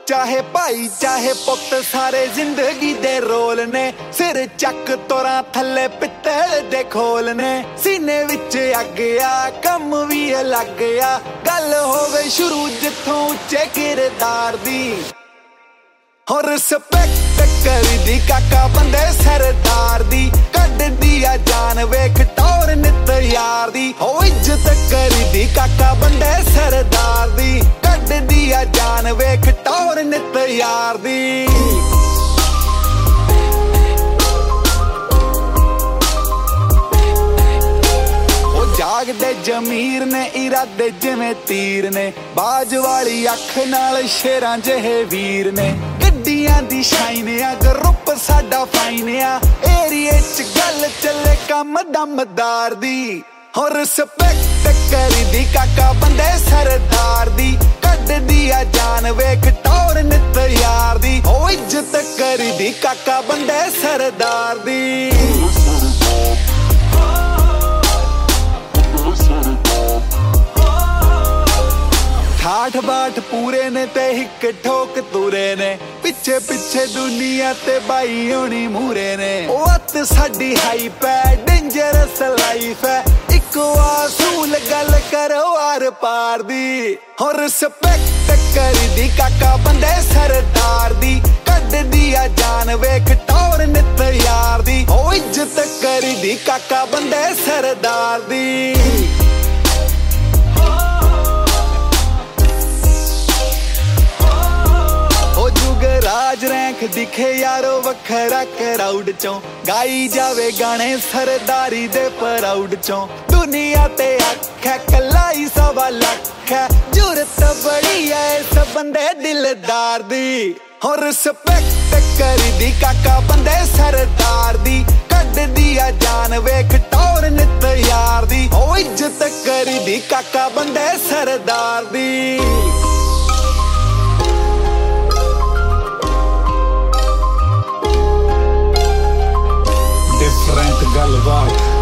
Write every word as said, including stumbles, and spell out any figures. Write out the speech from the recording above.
ਚਾਹੇ ਭਾਈ ਚਾਹੇ ਪੁੱਤ ਸਾਰੇ ਜ਼ਿੰਦਗੀ ਦੇ ਰੋਲ ਨੇ। ਸਿਰ ਚੱਕ ਤੋਰਾਂ ਥੱਲੇ ਪਿੱਤਲ ਦੇ ਖੋਲ ਨੇ। ਸੀਨੇ ਵਿੱਚ ਅੱਗ ਆ ਕੰਮ ਵੀ ਅਲੱਗ ਆ। ਗੱਲ ਹੋਵੇ ਸ਼ੁਰੂ ਜਿੱਥੋਂ ਉੱਚੇ ਕਿਰਦਾਰ ਦੀ। ਹੋ ਰਿਸਪੈਕਟ ਕਰਦੀ ਕਾਕਾ ਬੰਦੇ ਸਰਦਾਰ ਦੀ। ਕੱਢਦੀ ਆ ਜਾਨ ਵੇਖ ਟੌਰ ਨਿੱਤ ਯਾਰ ਦੀ। ਹੋ ਇੱਜ਼ਤ ਕਰਦੀ ਕਾਕਾ ਬੰਦੇ ਸਰਦਾਰ ਦੀ। ਕੱਢਦੀ ਆ ਜਾਨ ਵੇਖ ਟੌਰ ਨਿੱਤ ਯਾਰ ਦੀ। ਜਾਗਦੇ ਜ਼ਮੀਰ ਨੇ ਇਰਾਦੇ ਜਿਵੇਂ ਤੀਰ ਨੇ। ਬਾਜ ਵਾਲੀ ਅੱਖ ਨਾਲ ਸ਼ੇਰਾਂ ਜਿਹੇ ਵੀਰ ਨੇ। ਗੱਡੀਆਂ ਦੀ ਸ਼ਾਈਨ ਆ ਗਰੁੱਪ ਸਾਡਾ ਫਾਈਨ ਆ। ਏਰੀਏ ਚ ਗੱਲ ਚੱਲੇ ਕੰਮ ਦਮਦਾਰ ਦੀ। ਹੋ ਰਿਸਪੈਕਟ ਕਰਦੀ ਕਾਕਾ ਬੰਦੇ ਸਰਦਾਰ ਦੀ। ਕੱਢਦੀ ਆ ਜਾਨ ਵੇਖ ਟੌਰ ਨਿੱਤ ਯਾਰ ਦੀ। ਹੋ ਇੱਜ਼ਤ ਕਰਦੀ ਕਾਕਾ ਬੰਦੇ ਸਰਦਾਰ ਦੀ। ਠਾਠ ਬਾਠ ਪੂਰੇ ਨੇ ਤੇ ਹਿੱਕ ਠੋਕ ਤੁਰੇ ਨੇ। ਪਿੱਛੇ ਪਿੱਛੇ ਦੁਨੀਆ ਤੇ ਬਾਈ ਹੋਣੀ ਮੂਰੇ ਨੇ। ਉਹ ਅੱਤ ਸਾਡੀ ਹਾਈਪ ਹੈ ਡੇਂਜਰਸ ਲਾਈਫ ਹੈ। ਇੱਕੋ ਆਸੂਲ ਗੱਲ ਕਰੋ ਆਰ ਪਾਰ ਦੀ। ਹੋ ਰਿਸਪੈਕਟ ਕਰਦੀ ਕਾਕਾ ਬੰਦੇ ਸਰਦਾਰ ਦੀ। ਕੱਢਦੀ ਆ ਜਾਨ ਵੇਖ ਟੌਰ ਨਿੱਤ ਯਾਰ ਦੀ। ਹੋ ਇੱਜ਼ਤ ਕਰਦੀ ਕਾਕਾ ਬੰਦੇ ਸਰਦਾਰ ਦੀ। ਰਾਜ ਰੈਂਕ ਦਿਖੇ ਯਾਰੋ ਵੱਖਰਾ ਕਰਾਊਡ ਚੋਂ। ਗਾਈ ਜਾਵੇ ਗਾਣੇ ਸਰਦਾਰੀ ਦੇ ਪ੍ਰਾਊਡ ਚੋਂ। ਦੁਨੀਆ ਤੇ ਅੱਖ ਹੈ ਕਲਾਈ ਸਵਾ ਲੱਖ ਹੈ। ਜੁਰਤ ਬੜੀ ਐ ਇਸ ਬੰਦੇ ਦਿਲਦਾਰ ਦੀ। ਹੋ ਰਿਸਪੈਕਟ ਕਰਦੀ ਕਾਕਾ ਬੰਦੇ ਸਰਦਾਰ ਦੀ। ਕੱਢਦੀ ਆ ਜਾਨ ਵੇਖ ਟੌਰ ਨਿੱਤ ਯਾਰ ਦੀ। ਹੋ ਇੱਜ਼ਤ ਕਰਦੀ ਕਾਕਾ ਬੰਦੇ ਸਰਦਾਰ ਦੀ। Different ਗੱਲਬਾਤ